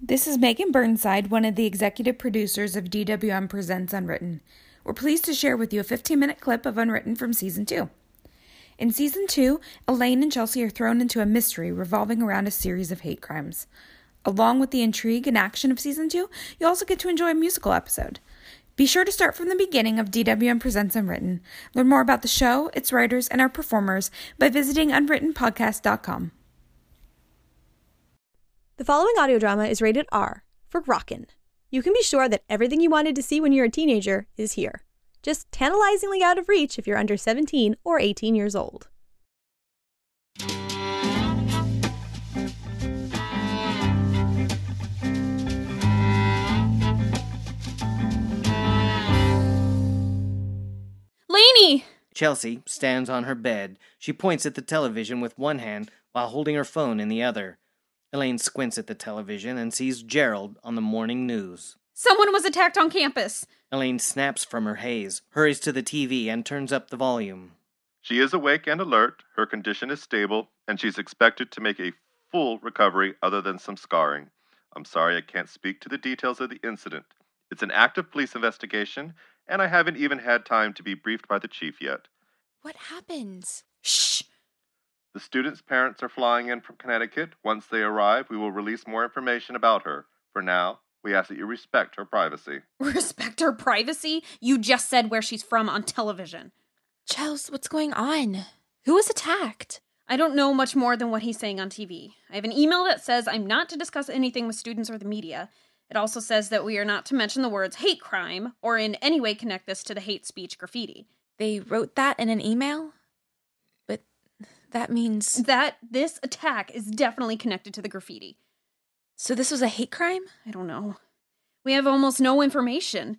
This is Megan Burnside, one of the executive producers of DWM Presents Unwritten. We're pleased to share with you a 15-minute clip of Unwritten from Season 2. In Season 2, Elaine and Chelsea are thrown into a mystery revolving around a series of hate crimes. Along with the intrigue and action of Season 2, you also get to enjoy a musical episode. Be sure to start from the beginning of DWM Presents Unwritten. Learn more about the show, its writers, and our performers by visiting unwrittenpodcast.com. The following audio drama is rated R for Rockin'. You can be sure that everything you wanted to see when you're a teenager is here. Just tantalizingly out of reach if you're under 17 or 18 years old. Lainey! Chelsea stands on her bed. She points at the television with one hand while holding her phone in the other. Elaine squints at the television and sees Gerald on the morning news. Someone was attacked on campus. Elaine snaps from her haze, hurries to the TV, and turns up the volume. She is awake and alert, her condition is stable, and she's expected to make a full recovery other than some scarring. I'm sorry I can't speak to the details of the incident. It's an active police investigation, and I haven't even had time to be briefed by the chief yet. What happens? Shh! The student's parents are flying in from Connecticut. Once they arrive, we will release more information about her. For now, we ask that you respect her privacy. Respect her privacy? You just said where she's from on television. Chels, what's going on? Who was attacked? I don't know much more than what he's saying on TV. I have an email that says I'm not to discuss anything with students or the media. It also says that we are not to mention the words hate crime or in any way connect this to the hate speech graffiti. They wrote that in an email? But that means... that this attack is definitely connected to the graffiti. So this was a hate crime? I don't know. We have almost no information.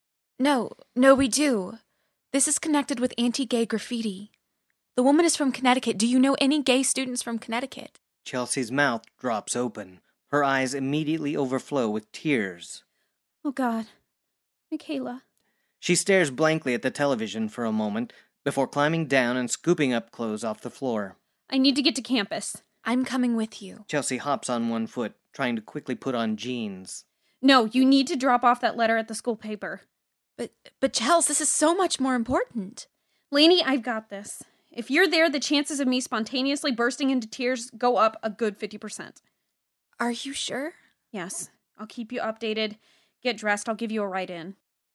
No, we do. This is connected with anti-gay graffiti. The woman is from Connecticut. Do you know any gay students from Connecticut? Chelsea's mouth drops open. Her eyes immediately overflow with tears. Oh, God. Michaela. She stares blankly at the television for a moment before climbing down and scooping up clothes off the floor. I need to get to campus. I'm coming with you. Chelsea hops on one foot, trying to quickly put on jeans. No, you need to drop off that letter at the school paper. But Chels, this is so much more important. Lainey, I've got this. If you're there, the chances of me spontaneously bursting into tears go up a good 50%. Are you sure? Yes. I'll keep you updated. Get dressed. I'll give you a ride in.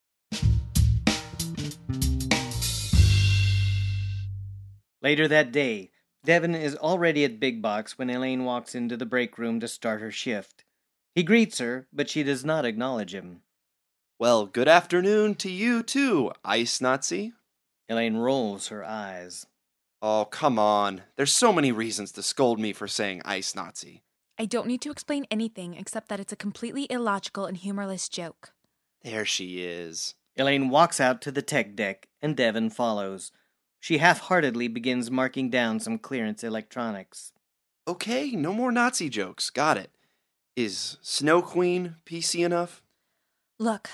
Later that day, Devin is already at Big Box when Elaine walks into the break room to start her shift. He greets her, but she does not acknowledge him. Well, good afternoon to you too, Ice Nazi. Elaine rolls her eyes. Oh, come on. There's so many reasons to scold me for saying Ice Nazi. I don't need to explain anything except that it's a completely illogical and humorless joke. There she is. Elaine walks out to the tech deck, and Devin follows. She half-heartedly begins marking down some clearance electronics. Okay, no more Nazi jokes. Got it. Is Snow Queen PC enough? Look,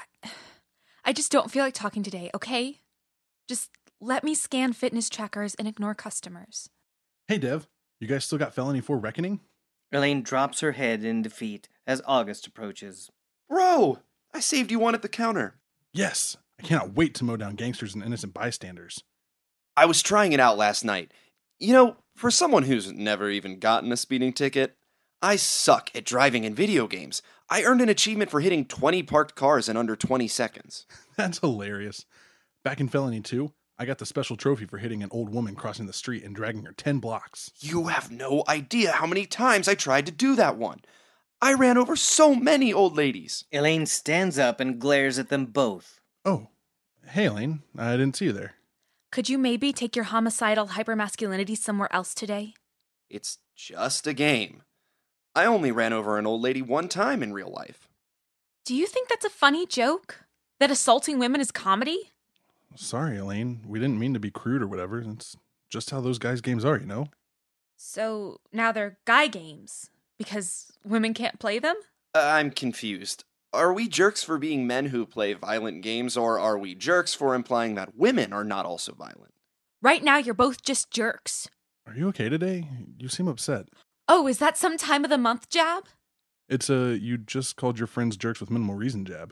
I just don't feel like talking today, okay? Just let me scan fitness trackers and ignore customers. Hey, Dev. You guys still got Felony 4 Reckoning? Elaine drops her head in defeat as August approaches. Bro, I saved you one at the counter. Yes. I cannot wait to mow down gangsters and innocent bystanders. I was trying it out last night. You know, for someone who's never even gotten a speeding ticket, I suck at driving in video games. I earned an achievement for hitting 20 parked cars in under 20 seconds. That's hilarious. Back in Felony 2, I got the special trophy for hitting an old woman crossing the street and dragging her 10 blocks. You have no idea how many times I tried to do that one. I ran over so many old ladies. Elaine stands up and glares at them both. Oh, hey Elaine, I didn't see you there. Could you maybe take your homicidal hypermasculinity somewhere else today? It's just a game. I only ran over an old lady one time in real life. Do you think that's a funny joke? That assaulting women is comedy? Sorry, Elaine. We didn't mean to be crude or whatever. It's just how those guys' games are, you know? So now they're guy games because women can't play them? I'm confused. Are we jerks for being men who play violent games, or are we jerks for implying that women are not also violent? Right now, you're both just jerks. Are you okay today? You seem upset. Oh, is that some time of the month jab? It's you just called your friends jerks with minimal reason jab.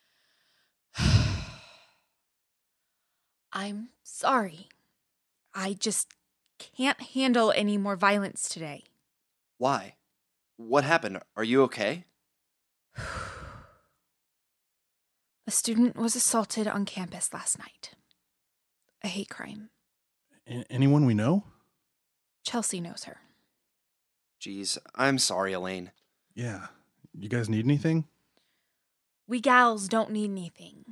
I'm sorry. I just can't handle any more violence today. Why? What happened? Are you okay? A student was assaulted on campus last night. A hate crime. Anyone we know? Chelsea knows her. Jeez, I'm sorry, Elaine. Yeah. You guys need anything? We gals don't need anything.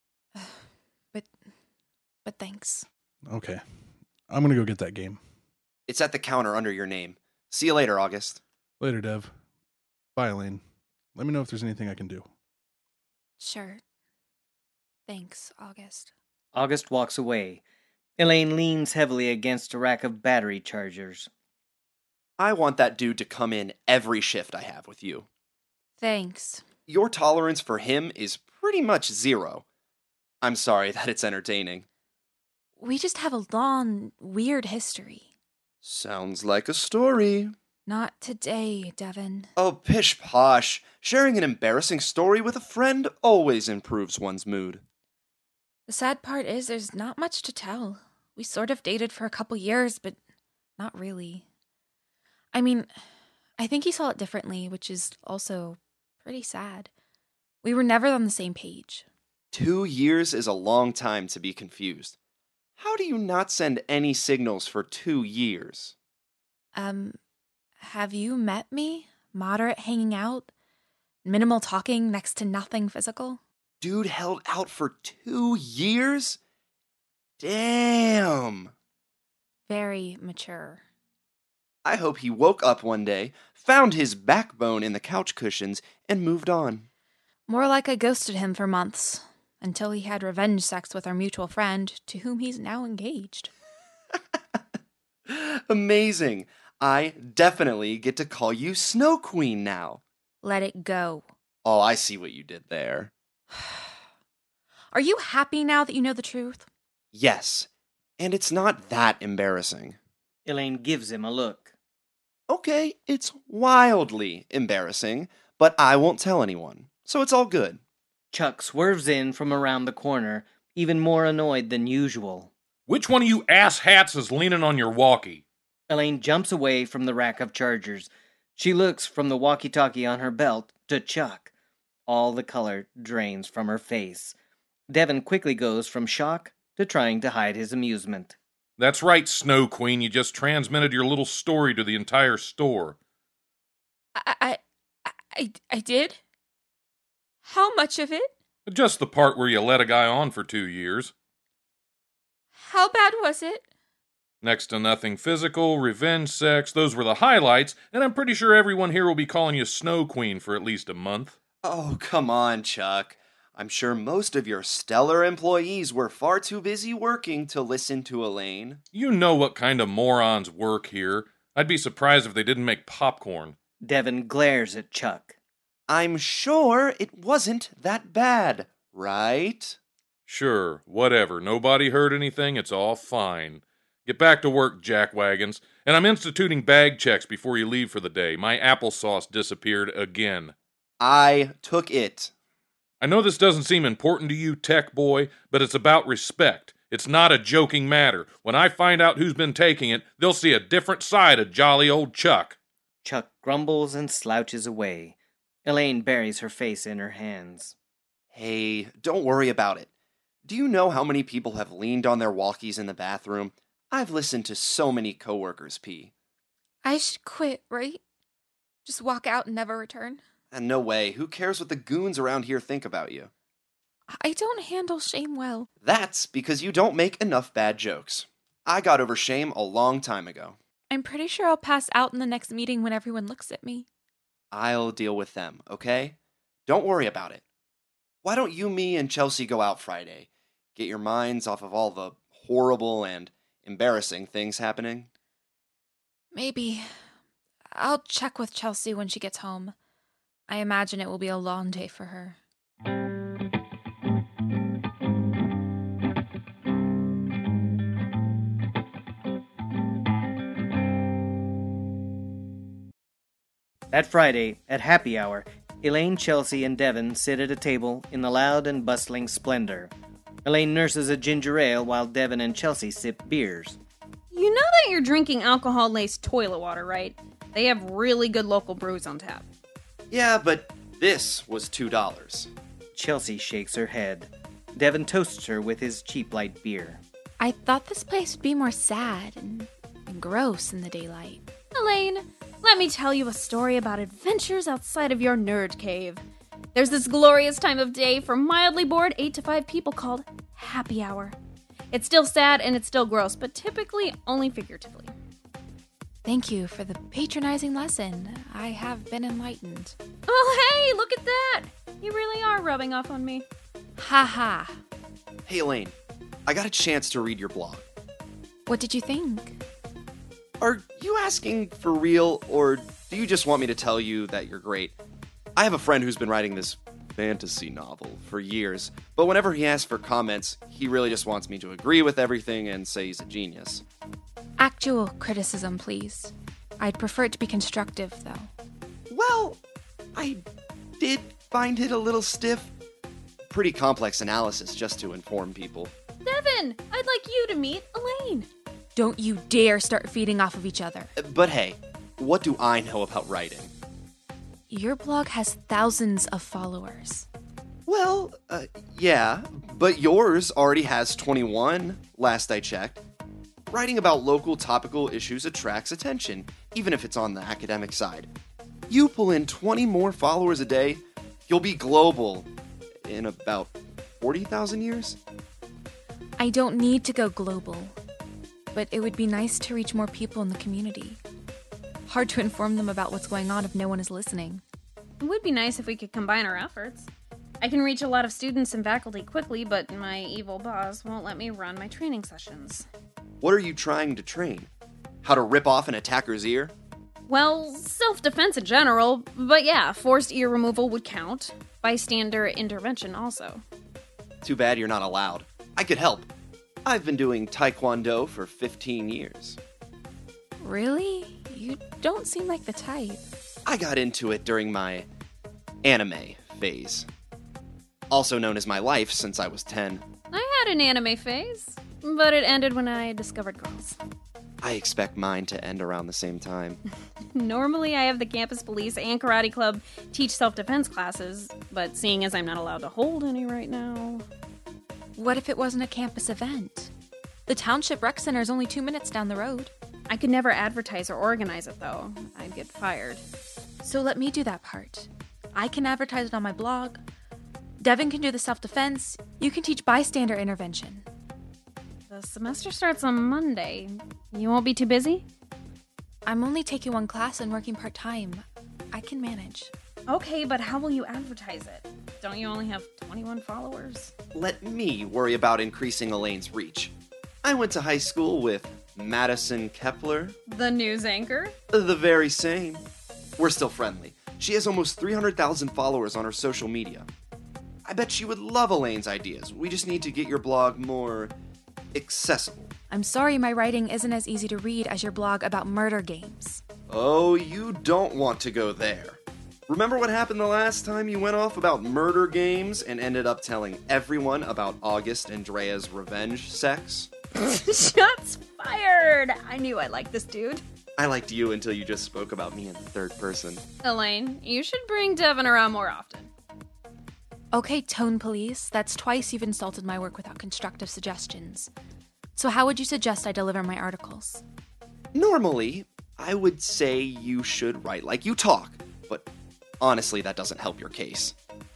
But thanks. Okay. I'm gonna go get that game. It's at the counter under your name. See you later, August. Later, Dev. Bye, Elaine. Let me know if there's anything I can do. Sure. Thanks, August. August walks away. Elaine leans heavily against a rack of battery chargers. I want that dude to come in every shift I have with you. Thanks. Your tolerance for him is pretty much zero. I'm sorry that it's entertaining. We just have a long, weird history. Sounds like a story. Not today, Devin. Oh, pish posh. Sharing an embarrassing story with a friend always improves one's mood. The sad part is there's not much to tell. We sort of dated for a couple years, but not really. I mean, I think he saw it differently, which is also pretty sad. We were never on the same page. 2 years is a long time to be confused. How do you not send any signals for 2 years? Have you met me? Moderate hanging out? Minimal talking, next to nothing physical? Dude held out for 2 years? Damn. Very mature. I hope he woke up one day, found his backbone in the couch cushions, and moved on. More like I ghosted him for months, until he had revenge sex with our mutual friend, to whom he's now engaged. Amazing. I definitely get to call you Snow Queen now. Let it go. Oh, I see what you did there. Are you happy now that you know the truth? Yes, and it's not that embarrassing. Elaine gives him a look. Okay, it's wildly embarrassing, but I won't tell anyone, so it's all good. Chuck swerves in from around the corner, even more annoyed than usual. Which one of you asshats is leaning on your walkie? Elaine jumps away from the rack of chargers. She looks from the walkie-talkie on her belt to Chuck. All the color drains from her face. Devin quickly goes from shock to trying to hide his amusement. That's right, Snow Queen. You just transmitted your little story to the entire store. I did? How much of it? Just the part where you let a guy on for 2 years. How bad was it? Next to nothing physical, revenge sex, those were the highlights, and I'm pretty sure everyone here will be calling you Snow Queen for at least a month. Oh, come on, Chuck. I'm sure most of your stellar employees were far too busy working to listen to Elaine. You know what kind of morons work here. I'd be surprised if they didn't make popcorn. Devin glares at Chuck. I'm sure it wasn't that bad, right? Sure, whatever. Nobody heard anything. It's all fine. Get back to work, jackwagons. And I'm instituting bag checks before you leave for the day. My applesauce disappeared again. I took it. I know this doesn't seem important to you, tech boy, but it's about respect. It's not a joking matter. When I find out who's been taking it, they'll see a different side of jolly old Chuck. Chuck grumbles and slouches away. Elaine buries her face in her hands. Hey, don't worry about it. Do you know how many people have leaned on their walkies in the bathroom? I've listened to so many coworkers pee. I should quit, right? Just walk out and never return? And no way. Who cares what the goons around here think about you? I don't handle shame well. That's because you don't make enough bad jokes. I got over shame a long time ago. I'm pretty sure I'll pass out in the next meeting when everyone looks at me. I'll deal with them, okay? Don't worry about it. Why don't you, me, and Chelsea go out Friday? Get your minds off of all the horrible and embarrassing things happening? Maybe. I'll check with Chelsea when she gets home. I imagine it will be a long day for her. That Friday, at happy hour, Elaine, Chelsea, and Devin sit at a table in the loud and bustling splendor. Elaine nurses a ginger ale while Devin and Chelsea sip beers. You know that you're drinking alcohol-laced toilet water, right? They have really good local brews on tap. Yeah, but this was $2. Chelsea shakes her head. Devin toasts her with his cheap light beer. I thought this place would be more sad and gross in the daylight. Elaine, let me tell you a story about adventures outside of your nerd cave. There's this glorious time of day for mildly bored 8 to 5 people called happy hour. It's still sad and it's still gross, but typically only figuratively. Thank you for the patronizing lesson. I have been enlightened. Oh, hey, look at that! You really are rubbing off on me. Ha ha. Hey, Elaine, I got a chance to read your blog. What did you think? Are you asking for real, or do you just want me to tell you that you're great? I have a friend who's been writing this fantasy novel for years, but whenever he asks for comments, he really just wants me to agree with everything and say he's a genius. Actual criticism, please. I'd prefer it to be constructive, though. Well, I did find it a little stiff. Pretty complex analysis just to inform people. Devin, I'd like you to meet Elaine. Don't you dare start feeding off of each other. But hey, what do I know about writing? Your blog has thousands of followers. Well, yeah, but yours already has 21, last I checked. Writing about local topical issues attracts attention, even if it's on the academic side. You pull in 20 more followers a day, you'll be global in about 40,000 years? I don't need to go global, but it would be nice to reach more people in the community. Hard to inform them about what's going on if no one is listening. It would be nice if we could combine our efforts. I can reach a lot of students and faculty quickly, but my evil boss won't let me run my training sessions. What are you trying to train? How to rip off an attacker's ear? Well, self-defense in general, but yeah, forced ear removal would count. Bystander intervention also. Too bad you're not allowed. I could help. I've been doing Taekwondo for 15 years. Really? You don't seem like the type. I got into it during my anime phase. Also known as my life since I was 10. I had an anime phase, but it ended when I discovered girls. I expect mine to end around the same time. Normally, I have the campus police and karate club teach self-defense classes, but seeing as I'm not allowed to hold any right now... What if it wasn't a campus event? The Township Rec Center is only 2 minutes down the road. I could never advertise or organize it, though. I'd get fired. So let me do that part. I can advertise it on my blog. Devin can do the self-defense. You can teach bystander intervention. The semester starts on Monday. You won't be too busy? I'm only taking one class and working part-time. I can manage. Okay, but how will you advertise it? Don't you only have 21 followers? Let me worry about increasing Elaine's reach. I went to high school with Madison Kepler. The news anchor? The very same. We're still friendly. She has almost 300,000 followers on her social media. I bet she would love Elaine's ideas. We just need to get your blog more accessible. I'm sorry my writing isn't as easy to read as your blog about murder games. Oh, you don't want to go there. Remember what happened the last time you went off about murder games and ended up telling everyone about August Andrea's revenge sex? Shots fired! I knew I liked this dude. I liked you until you just spoke about me in the third person. Elaine, you should bring Devin around more often. Okay, Tone Police, that's twice you've insulted my work without constructive suggestions. So how would you suggest I deliver my articles? Normally, I would say you should write like you talk, but honestly, that doesn't help your case.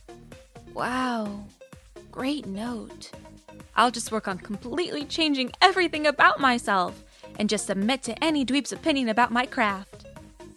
Wow, great note. I'll just work on completely changing everything about myself and just submit to any dweeb's opinion about my craft.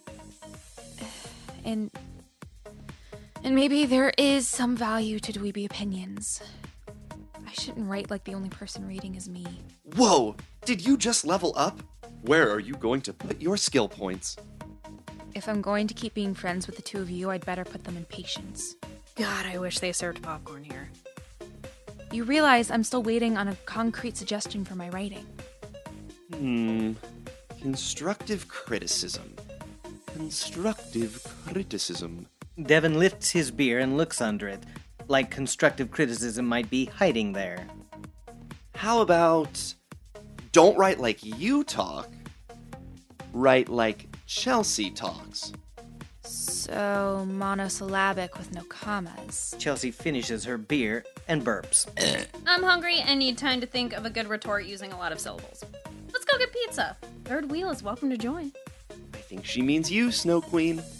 And maybe there is some value to dweeby opinions. I shouldn't write like the only person reading is me. Whoa! Did you just level up? Where are you going to put your skill points? If I'm going to keep being friends with the two of you, I'd better put them in patience. God, I wish they served popcorn here. You realize I'm still waiting on a concrete suggestion for my writing. Constructive criticism. Constructive criticism. Devin lifts his beer and looks under it, like constructive criticism might be hiding there. How about don't write like you talk, write like Chelsea talks. So monosyllabic with no commas. Chelsea finishes her beer and burps. I'm hungry and need time to think of a good retort using a lot of syllables. Let's go get pizza. Third wheel is welcome to join. I think she means you, Snow Queen.